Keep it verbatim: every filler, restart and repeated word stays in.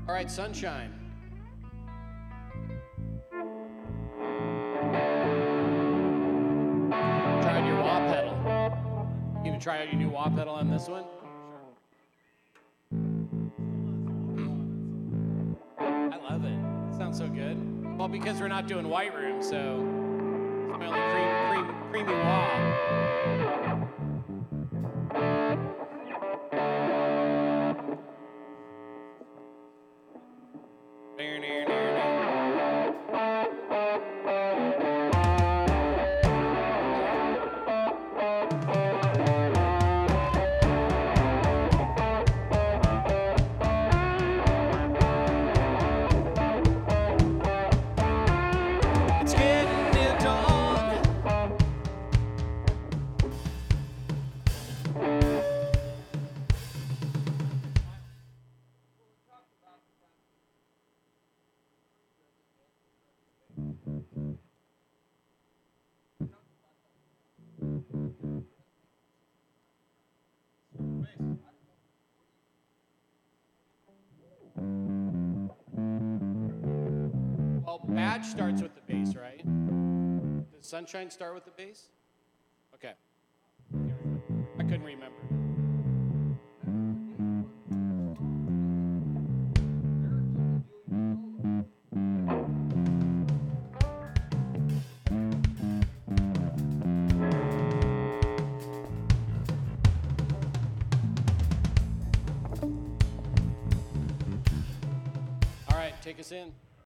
All right, Sunshine. Try out your wah pedal. You gonna try out your new wah pedal on this one? I love it. It sounds so good. Well, because we're not doing White Room, so it's my only cream, cream, creamy wah. Well, Badge starts with the bass, right? Does Sunshine start with the bass? Okay. I couldn't remember. All right, take us in.